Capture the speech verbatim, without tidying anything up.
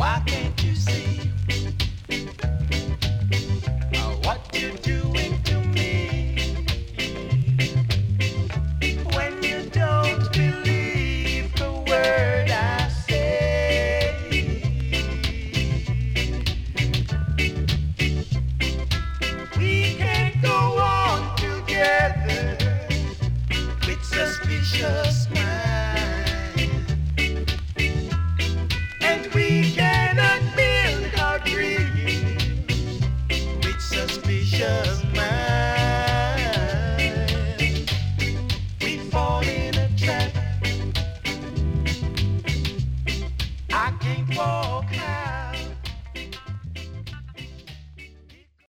Why can't you see uh, what you're doing to me when you don't believe the word I say? We can't go on together with suspicious minds, and we cannot build our dreams with suspicious minds. We fall in a trap. I can't walk.